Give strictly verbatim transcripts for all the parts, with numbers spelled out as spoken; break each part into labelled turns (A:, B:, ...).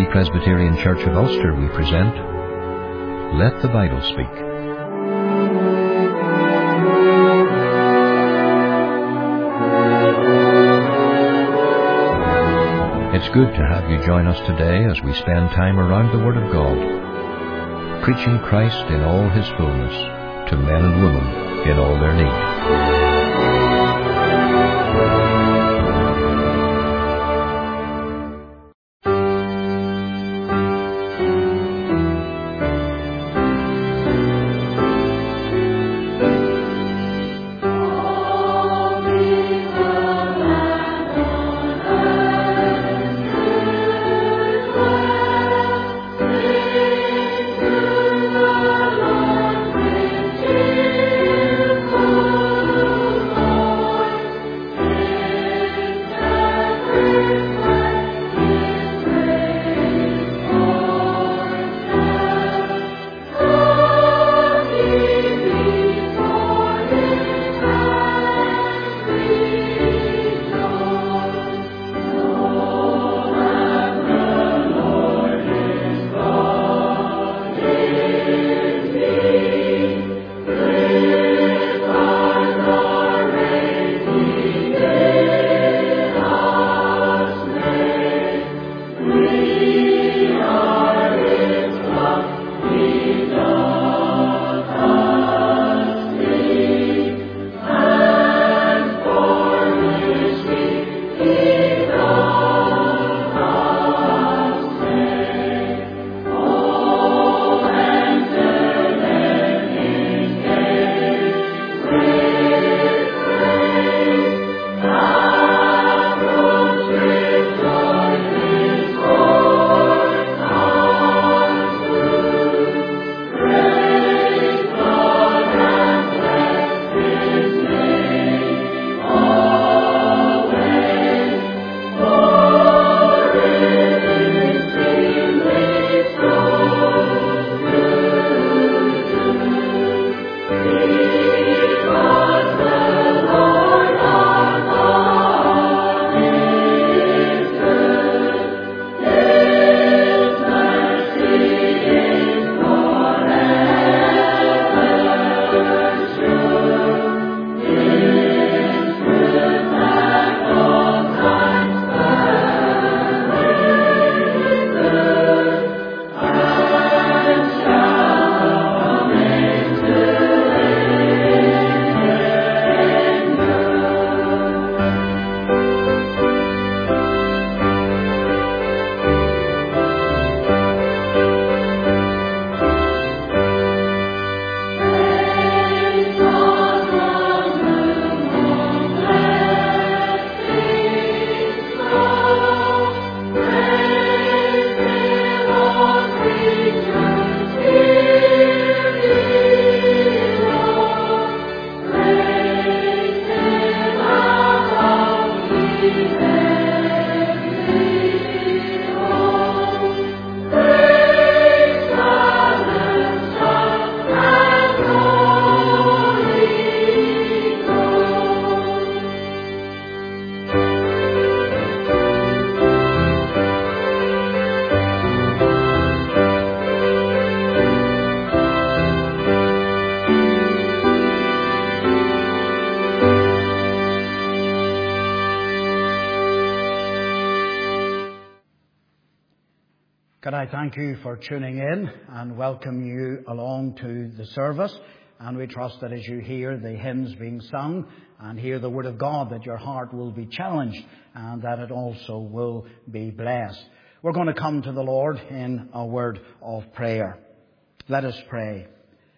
A: Free Presbyterian Church of Ulster, we present Let the Bible Speak. It's good to have you join us today as we spend time around the Word of God, preaching Christ in all His fullness to men and women in all their need.
B: Can I thank you for tuning in and welcome you along to the service. And we trust that as you hear the hymns being sung and hear the Word of God, that your heart will be challenged and that it also will be blessed. We're going to come to the Lord in a word of prayer. Let us pray.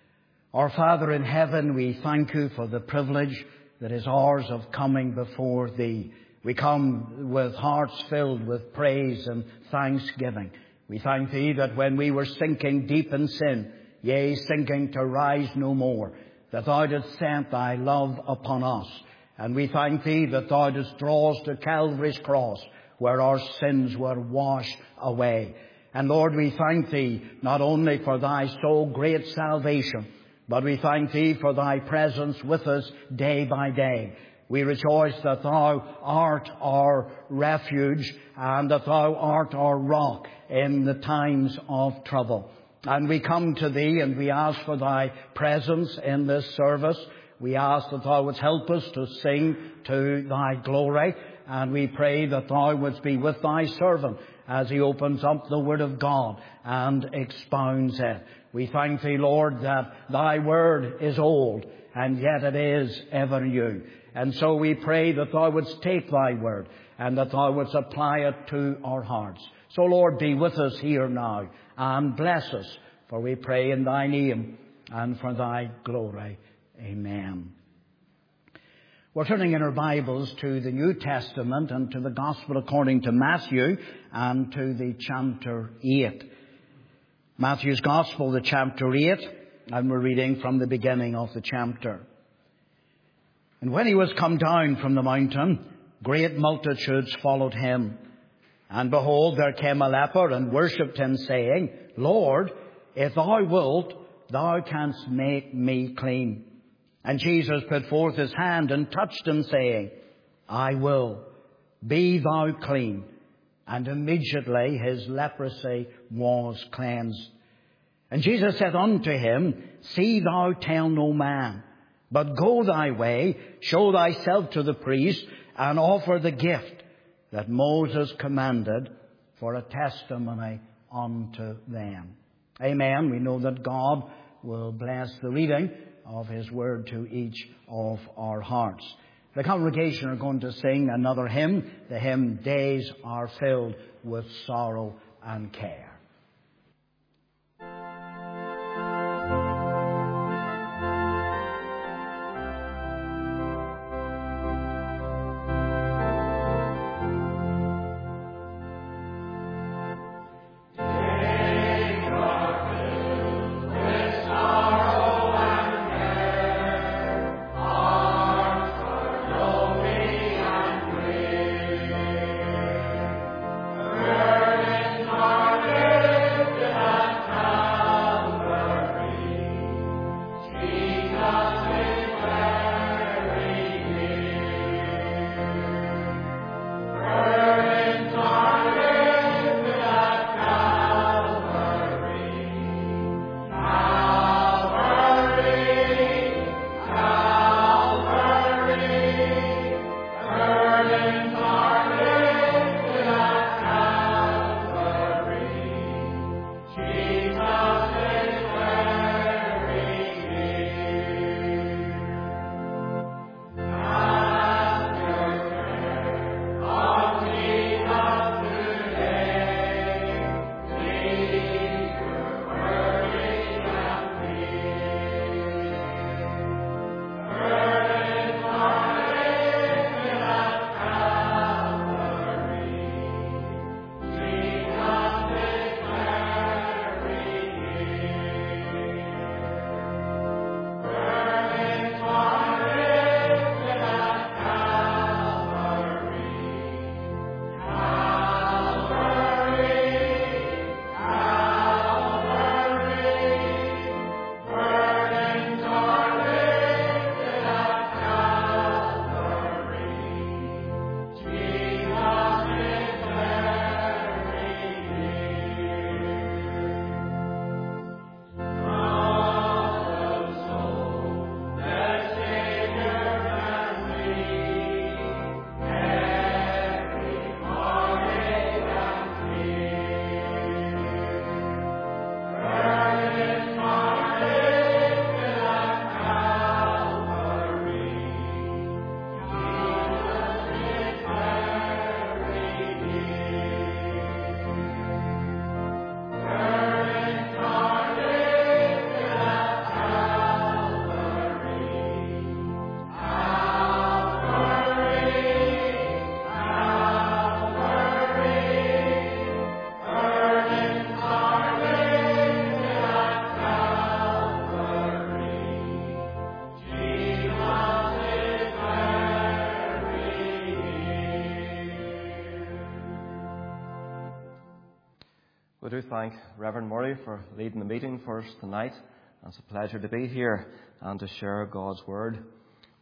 B: Our Father in heaven, we thank you for the privilege that is ours of coming before Thee. We come with hearts filled with praise and thanksgiving. We thank Thee that when we were sinking deep in sin, yea, sinking to rise no more, that Thou didst send Thy love upon us. And we thank Thee that Thou didst draw us to Calvary's cross, where our sins were washed away. And Lord, we thank Thee not only for Thy so great salvation, but we thank Thee for Thy presence with us day by day. We rejoice that Thou art our refuge and that Thou art our rock in the times of trouble. And we come to Thee and we ask for Thy presence in this service. We ask that Thou wouldst help us to sing to Thy glory. And we pray that Thou wouldst be with Thy servant as he opens up the Word of God and expounds it. We thank Thee, Lord, that Thy Word is old and yet it is ever new. And so we pray that Thou wouldst take Thy Word and that Thou wouldst apply it to our hearts. So, Lord, be with us here now and bless us, for we pray in Thy name and for Thy glory. Amen. We're turning in our Bibles to the New Testament and to the Gospel according to Matthew and to the chapter eight. Matthew's Gospel, the chapter eight, and we're reading from the beginning of the chapter. And when he was come down from the mountain, great multitudes followed him. And behold, there came a leper and worshipped him, saying, Lord, if Thou wilt, Thou canst make me clean. And Jesus put forth his hand and touched him, saying, I will, be thou clean. And immediately his leprosy was cleansed. And Jesus said unto him, See thou tell no man, but go thy way, show thyself to the priest, and offer the gift that Moses commanded for a testimony unto them. Amen. We know that God will bless the reading of His Word to each of our hearts. The congregation are going to sing another hymn, the hymn, Days Are Filled with Sorrow and Care.
C: We do thank Reverend Murray for leading the meeting for us tonight. And it's a pleasure to be here and to share God's Word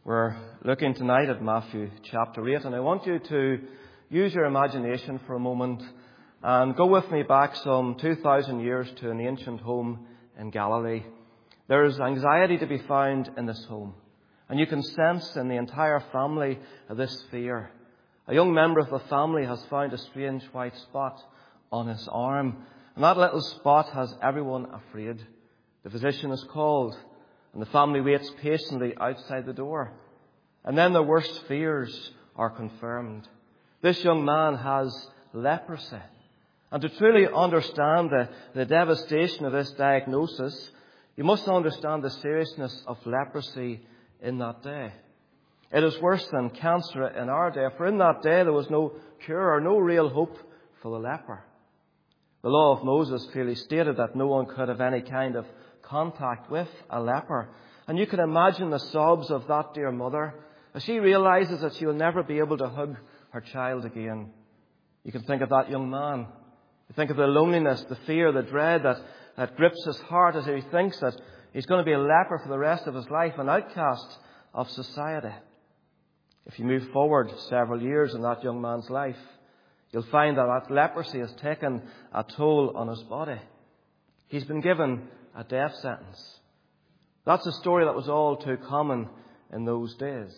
C: We're looking tonight at Matthew chapter eight, and I want you to use your imagination for a moment and go with me back some two thousand years to an ancient home in Galilee. There is anxiety to be found in this home, and you can sense in the entire family this fear. A young member of the family has found a strange white spot on his arm, and that little spot has everyone afraid. The physician is called, and the family waits patiently outside the door. And then their worst fears are confirmed. This young man has leprosy. And to truly understand the, the devastation of this diagnosis, you must understand the seriousness of leprosy in that day. It is worse than cancer in our day, for in that day there was no cure or no real hope for the leper. The law of Moses clearly stated that no one could have any kind of contact with a leper. And you can imagine the sobs of that dear mother as she realizes that she will never be able to hug her child again. You can think of that young man. You think of the loneliness, the fear, the dread that, that grips his heart as he thinks that he's going to be a leper for the rest of his life, an outcast of society. If you move forward several years in that young man's life, you'll find that that leprosy has taken a toll on his body. He's been given a death sentence. That's a story that was all too common in those days.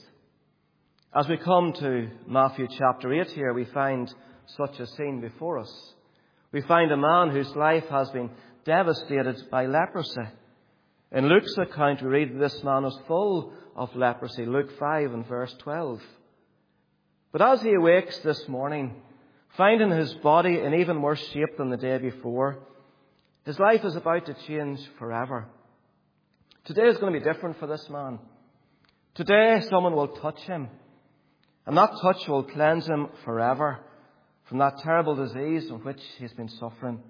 C: As we come to Matthew chapter eight here, we find such a scene before us. We find a man whose life has been devastated by leprosy. In Luke's account, we read that this man was full of leprosy, Luke five and verse twelve. But as he awakes this morning, finding his body in even worse shape than the day before, his life is about to change forever. Today is going to be different for this man. Today someone will touch him, and that touch will cleanse him forever from that terrible disease from which he's been suffering.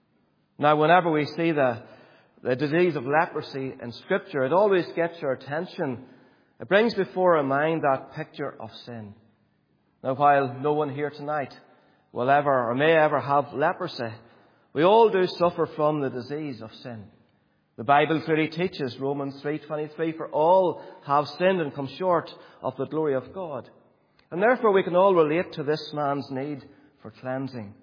C: Now, whenever we see the, the disease of leprosy in Scripture, it always gets your attention. It brings before our mind that picture of sin. Now, while no one here tonight will ever or may ever have leprosy, we all do suffer from the disease of sin. The Bible clearly teaches, Romans three twenty-three, for all have sinned and come short of the glory of God. And therefore we can all relate to this man's need for cleansing.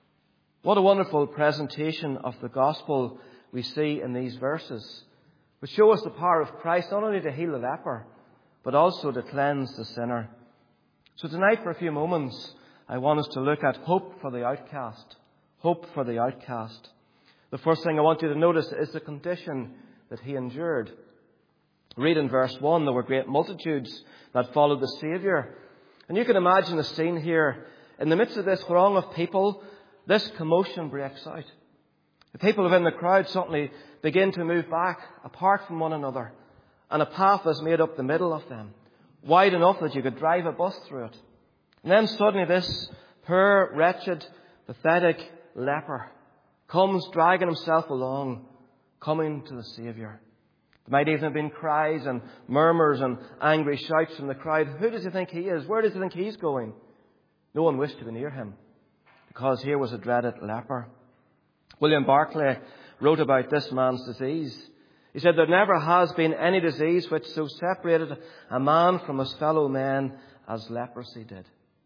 C: What a wonderful presentation of the gospel we see in these verses, which show us the power of Christ not only to heal the leper, but also to cleanse the sinner. So tonight, for a few moments, I want us to look at hope for the outcast. Hope for the outcast. The first thing I want you to notice is the condition that he endured. Read in verse one, there were great multitudes that followed the Saviour. And you can imagine the scene here. In the midst of this throng of people, this commotion breaks out. The people within the crowd suddenly begin to move back, apart from one another. And a path is made up the middle of them, wide enough that you could drive a bus through it. And then suddenly this poor, wretched, pathetic leper comes dragging himself along, coming to the Saviour. There might even have been cries and murmurs and angry shouts from the crowd. Who does he think he is? Where does he think he's going? No one wished to be near him, because here was a dreaded leper. William Barclay wrote about this man's disease. He said, there never has been any disease which so separated a man from his fellow men as leprosy did.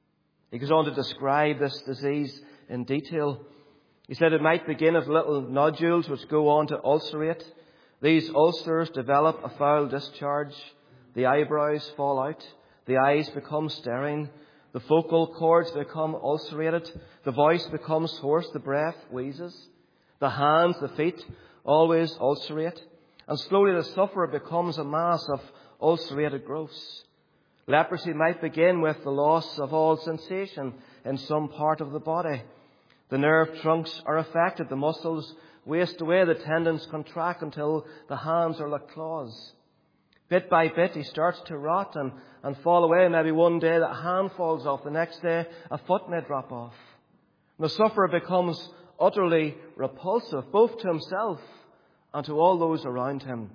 C: He goes on to describe this disease in detail. He said it might begin as little nodules which go on to ulcerate. These ulcers develop a foul discharge. The eyebrows fall out. The eyes become staring. The vocal cords become ulcerated. The voice becomes hoarse. The breath wheezes. The hands, the feet, always ulcerate. And slowly the sufferer becomes a mass of ulcerated growths. Leprosy might begin with the loss of all sensation in some part of the body. The nerve trunks are affected. The muscles waste away. The tendons contract until the hands are like claws. Bit by bit, he starts to rot and, and fall away. Maybe one day that hand falls off. The next day, a foot may drop off. And the sufferer becomes utterly repulsive, both to himself and to all those around him.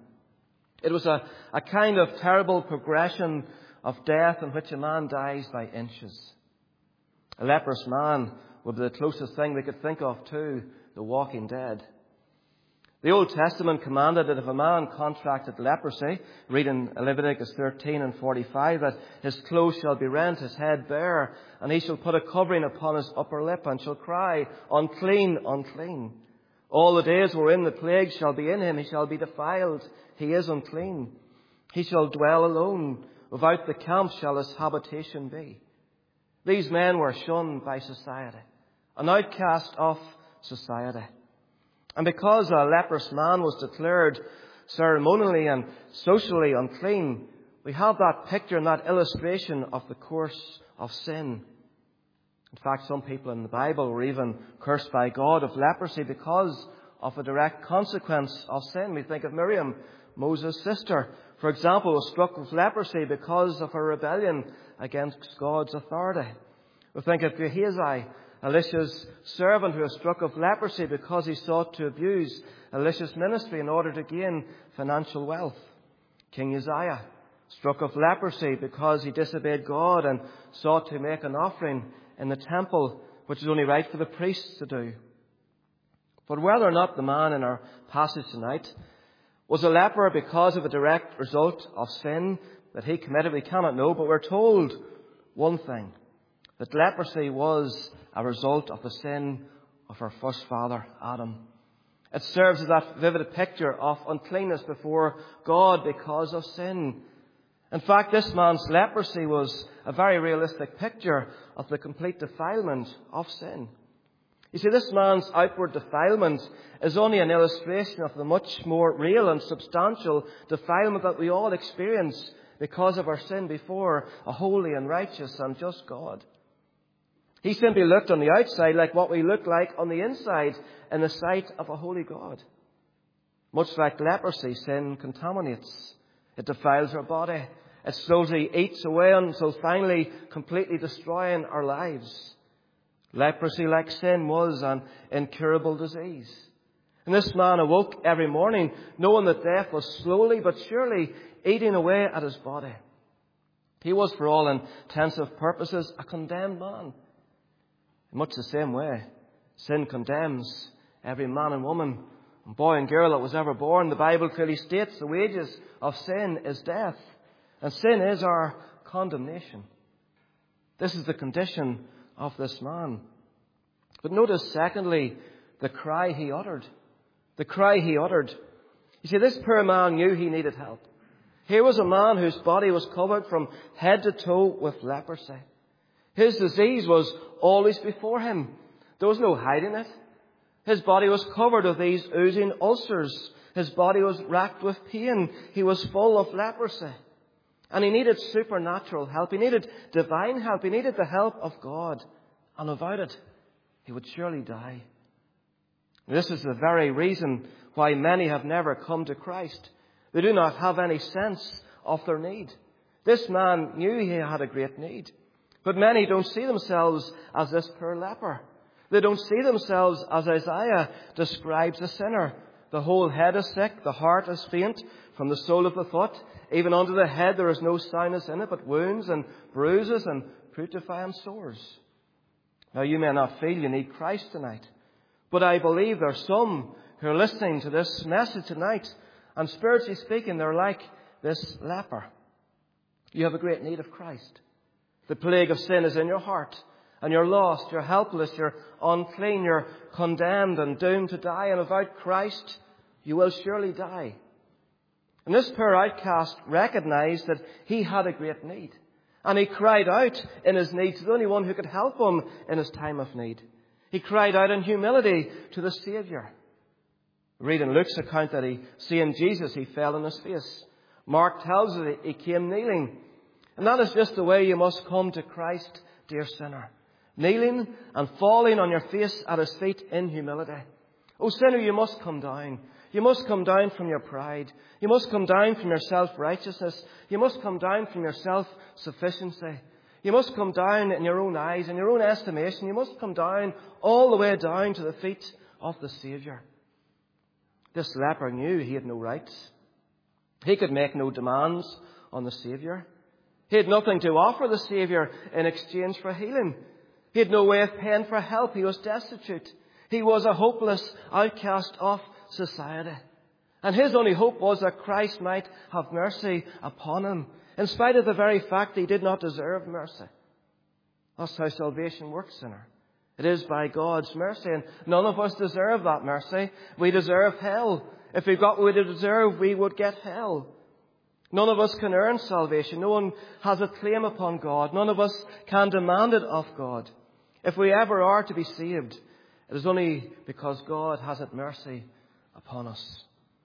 C: It was a, a kind of terrible progression of death in which a man dies by inches. A leprous man would be the closest thing we could think of to the walking dead. The Old Testament commanded that if a man contracted leprosy, read in Leviticus thirteen and forty-five, that his clothes shall be rent, his head bare, and he shall put a covering upon his upper lip, and shall cry, unclean, unclean. All the days wherein the plague shall be in him, he shall be defiled, he is unclean. He shall dwell alone, without the camp shall his habitation be. These men were shunned by society, an outcast of society. And because a leprous man was declared ceremonially and socially unclean, we have that picture and that illustration of the course of sin. In fact, some people in the Bible were even cursed by God of leprosy because of a direct consequence of sin. We think of Miriam, Moses' sister, for example, was struck with leprosy because of her rebellion against God's authority. We think of Gehazi, Elisha's servant, who was struck of leprosy because he sought to abuse Elisha's ministry in order to gain financial wealth. King Uzziah, struck of leprosy because he disobeyed God and sought to make an offering in the temple, which is only right for the priests to do. But whether or not the man in our passage tonight was a leper because of a direct result of sin that he committed, we cannot know, but we're told one thing, that leprosy was a result of the sin of our first father, Adam. It serves as that vivid picture of uncleanness before God because of sin. In fact, this man's leprosy was a very realistic picture of the complete defilement of sin. You see, this man's outward defilement is only an illustration of the much more real and substantial defilement that we all experience because of our sin before a holy and righteous and just God. He simply looked on the outside like what we look like on the inside in the sight of a holy God. Much like leprosy, sin contaminates. It defiles our body. It slowly eats away until finally completely destroying our lives. Leprosy, like sin, was an incurable disease. And this man awoke every morning knowing that death was slowly but surely eating away at his body. He was, for all intensive purposes, a condemned man. In much the same way, sin condemns every man and woman, and boy and girl that was ever born. The Bible clearly states the wages of sin is death, and sin is our condemnation. This is the condition of this man. But notice, secondly, the cry he uttered. The cry he uttered. You see, this poor man knew he needed help. Here was a man whose body was covered from head to toe with leprosy. His disease was always before him. There was no hiding it. His body was covered with these oozing ulcers. His body was racked with pain. He was full of leprosy. And he needed supernatural help. He needed divine help. He needed the help of God. And without it, he would surely die. This is the very reason why many have never come to Christ. They do not have any sense of their need. This man knew he had a great need. But many don't see themselves as this poor leper. They don't see themselves as Isaiah describes the sinner. The whole head is sick, the heart is faint, from the sole of the foot, even unto the head there is no soundness in it, but wounds and bruises and putrefying sores. Now you may not feel you need Christ tonight, but I believe there are some who are listening to this message tonight, and spiritually speaking, they're like this leper. You have a great need of Christ. The plague of sin is in your heart, and you're lost, you're helpless, you're unclean, you're condemned and doomed to die, and without Christ, you will surely die. And this poor outcast recognized that he had a great need, and he cried out in his need to the only one who could help him in his time of need. He cried out in humility to the Saviour. Read in Luke's account that he, seeing Jesus, he fell on his face. Mark tells us that he came kneeling. And that is just the way you must come to Christ, dear sinner. Kneeling and falling on your face at his feet in humility. Oh, sinner, you must come down. You must come down from your pride. You must come down from your self-righteousness. You must come down from your self-sufficiency. You must come down in your own eyes, in your own estimation. You must come down all the way down to the feet of the Saviour. This leper knew he had no rights. He could make no demands on the Saviour. He had nothing to offer the Saviour in exchange for healing. He had no way of paying for help. He was destitute. He was a hopeless outcast of society. And his only hope was that Christ might have mercy upon him, in spite of the very fact that he did not deserve mercy. That's how salvation works, sinner. It is by God's mercy, and none of us deserve that mercy. We deserve hell. If we got what we deserve, we would get hell. None of us can earn salvation. No one has a claim upon God. None of us can demand it of God. If we ever are to be saved, it is only because God has had mercy upon us.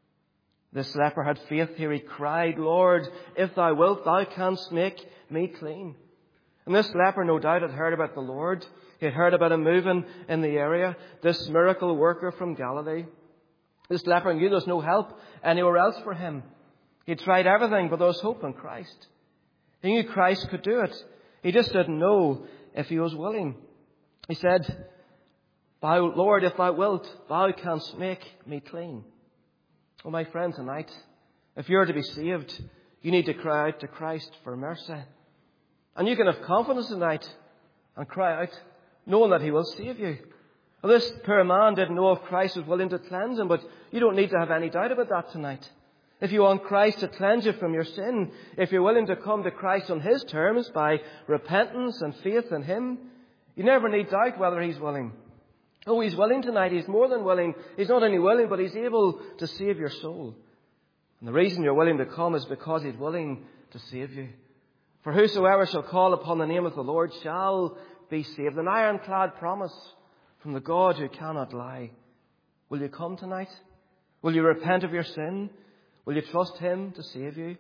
C: This leper had faith here. He cried, Lord, if thou wilt, thou canst make me clean. And this leper no doubt had heard about the Lord. He had heard about him moving in the area, this miracle worker from Galilee. This leper knew there was no help anywhere else for him. He tried everything, but there was hope in Christ. He knew Christ could do it. He just didn't know if he was willing. He said, Thou, Lord, if thou wilt, thou canst make me clean. Oh, my friend, tonight, if you're to be saved, you need to cry out to Christ for mercy. And you can have confidence tonight and cry out, knowing that he will save you. Well, this poor man didn't know if Christ was willing to cleanse him, but you don't need to have any doubt about that tonight. If you want Christ to cleanse you from your sin, if you're willing to come to Christ on his terms by repentance and faith in him, you never need doubt whether he's willing. Oh, he's willing tonight. He's more than willing. He's not only willing, but he's able to save your soul. And the reason you're willing to come is because he's willing to save you. For whosoever shall call upon the name of the Lord shall be saved. An ironclad promise from the God who cannot lie. Will you come tonight? Will you repent of your sin? Will you trust him to save you?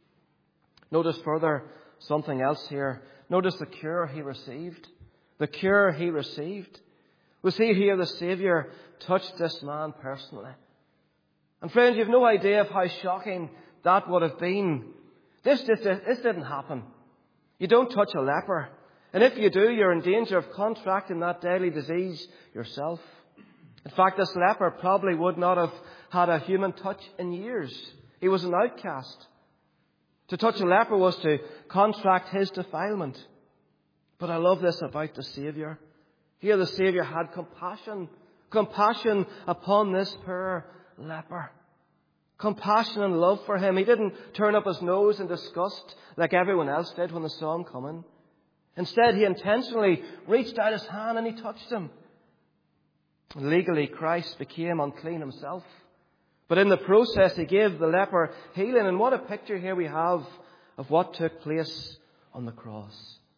C: Notice further something else here. Notice the cure he received. The cure he received. We see here the Saviour touched this man personally. And friends, you have no idea of how shocking that would have been. This, this, this didn't happen. You don't touch a leper. And if you do, you're in danger of contracting that deadly disease yourself. In fact, this leper probably would not have had a human touch in years. He was an outcast. To touch a leper was to contract his defilement. But I love this about the Saviour. Here the Saviour had compassion. Compassion upon this poor leper. Compassion and love for him. He didn't turn up his nose in disgust like everyone else did when they saw him coming. Instead, he intentionally reached out his hand and he touched him. Legally, Christ became unclean himself. But in the process, he gave the leper healing. And what a picture here we have of what took place on the cross.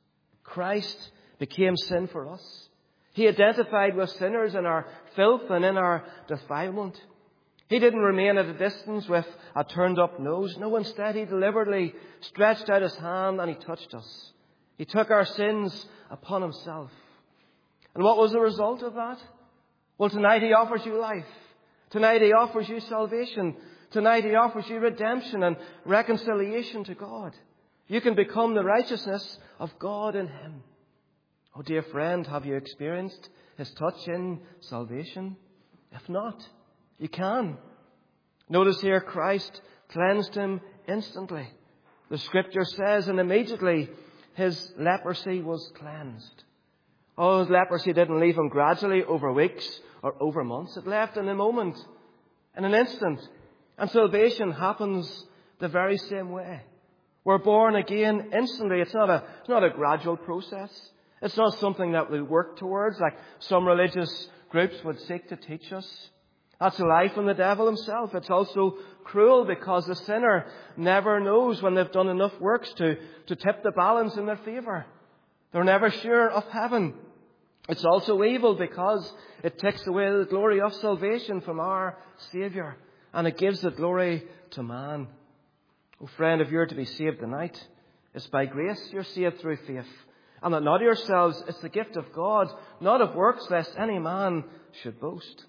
C: Christ became sin for us. He identified with sinners in our filth and in our defilement. He didn't remain at a distance with a turned up nose. No, instead he deliberately stretched out his hand and he touched us. He took our sins upon himself. And what was the result of that? Well, tonight he offers you life. Tonight he offers you salvation. Tonight he offers you redemption and reconciliation to God. You can become the righteousness of God in him. Oh, dear friend, have you experienced his touch in salvation? If not, you can. Notice here, Christ cleansed him instantly. The scripture says, and immediately his leprosy was cleansed. Oh, his leprosy didn't leave him gradually over weeks or over months. It left in a moment, in an instant. And salvation happens the very same way. We're born again instantly. It's not a, it's not a gradual process. It's not something that we work towards like some religious groups would seek to teach us. That's a lie from the devil himself. It's also cruel because the sinner never knows when they've done enough works to, to tip the balance in their favour. They're never sure of heaven. It's also evil because it takes away the glory of salvation from our Saviour and it gives the glory to man. Oh friend, if you're to be saved tonight, it's by grace you're saved through faith. And that not of yourselves, it's the gift of God, not of works, lest any man should boast.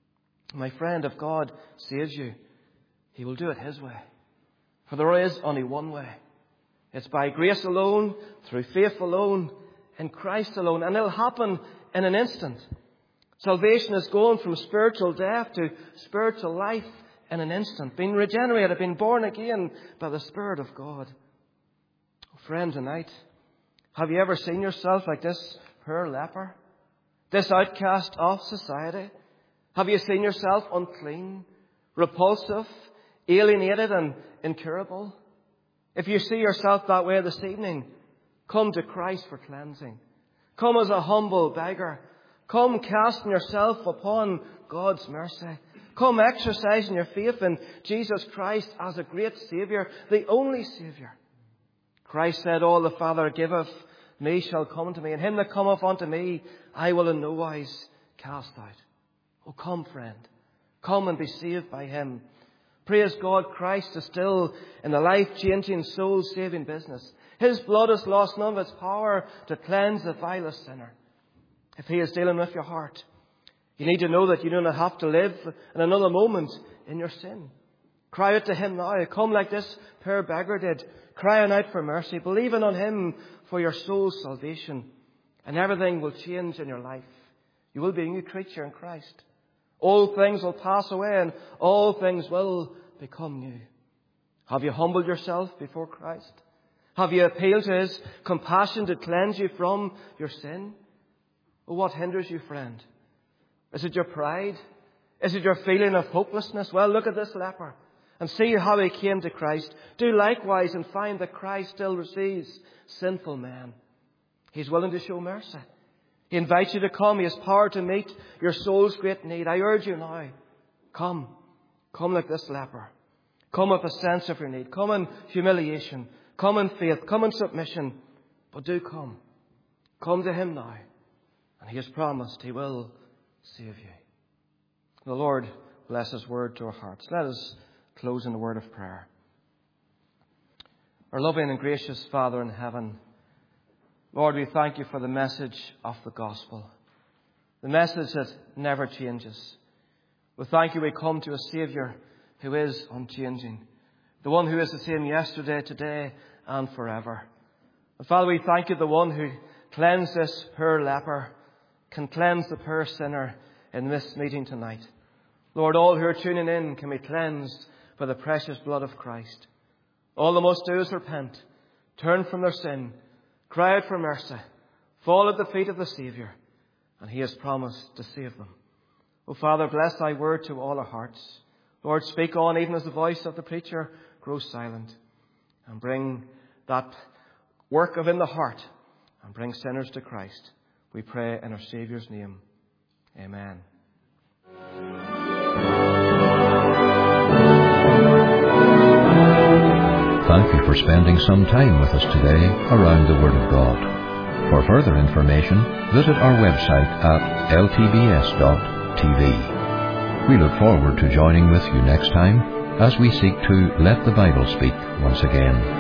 C: My friend, if God saves you, he will do it his way. For there is only one way. It's by grace alone, through faith alone, in Christ alone. And it'll happen in an instant. Salvation is going from spiritual death to spiritual life in an instant. Being regenerated, being born again by the Spirit of God. Friend, tonight, have you ever seen yourself like this poor leper? This outcast of society? Have you seen yourself unclean? repulsive, alienated and incurable? If you see yourself that way this evening, come to Christ for cleansing. Come as a humble beggar. Come casting yourself upon God's mercy. Come exercising your faith in Jesus Christ as a great Saviour, the only Saviour. Christ said, all the Father giveth me shall come to me, and him that cometh unto me I will in no wise cast out. Oh, come, friend. Come and be saved by him. Praise God, Christ is still in the life-changing, soul-saving business. His blood has lost none of its power to cleanse the vilest sinner. If he is dealing with your heart, you need to know that you do not have to live in another moment in your sin. Cry out to him now. Come like this poor beggar did, crying out for mercy, believing on him for your soul's salvation, and everything will change in your life. You will be a new creature in Christ. Old things will pass away and all things will become new. Have you humbled yourself before Christ? Have you appealed to his compassion to cleanse you from your sin? Oh, what hinders you, friend? Is it your pride? Is it your feeling of hopelessness? Well, look at this leper and see how he came to Christ. Do likewise and find that Christ still receives sinful men. He's willing to show mercy. He invites you to come. He has power to meet your soul's great need. I urge you now, come. Come like this leper. Come with a sense of your need. Come in humiliation. Come in faith. Come in submission. But do come. Come to him now. And he has promised he will save you. The Lord bless his word to our hearts. Let us close in a word of prayer. Our loving and gracious Father in heaven, Lord, we thank you for the message of the gospel, the message that never changes. We thank you we come to a Saviour who is unchanging, the one who is the same yesterday, today, and forever. And Father, we thank you, the one who cleansed this poor leper can cleanse the poor sinner in this meeting tonight. Lord, all who are tuning in can be cleansed by the precious blood of Christ. All they must do is repent, turn from their sin, cry out for mercy, fall at the feet of the Saviour, and he has promised to save them. Oh, Father, bless thy word to all our hearts. Lord, speak on even as the voice of the preacher grows silent, and bring that work of in the heart and bring sinners to Christ. We pray in our Saviour's name. Amen.
A: Thank you for spending some time with us today around the Word of God. For further information, visit our website at l t b s dot t v. We look forward to joining with you next time as we seek to let the Bible speak once again.